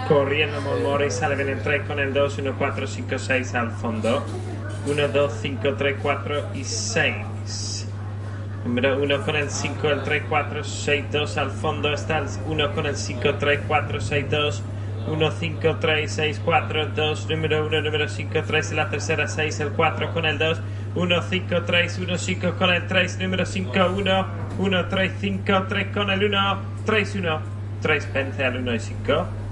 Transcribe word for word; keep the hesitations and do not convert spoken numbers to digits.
Corriendo Molmore, sale bien el tres con el dos, uno, cuatro, cinco, seis al fondo. uno, dos, cinco, tres, cuatro y seis. Número uno con el cinco, el tres, cuatro, seis, dos al fondo. Está el uno con el cinco, tres, cuatro, seis, dos. uno, cinco, tres, seis, cuatro, dos. Número uno, número cinco, tres en la tercera, seis, el cuatro con el dos. uno, cinco, tres, uno, cinco con el tres. Número cinco, uno, uno, tres, cinco, tres con el uno. tres, uno, tres, vence al uno y cinco.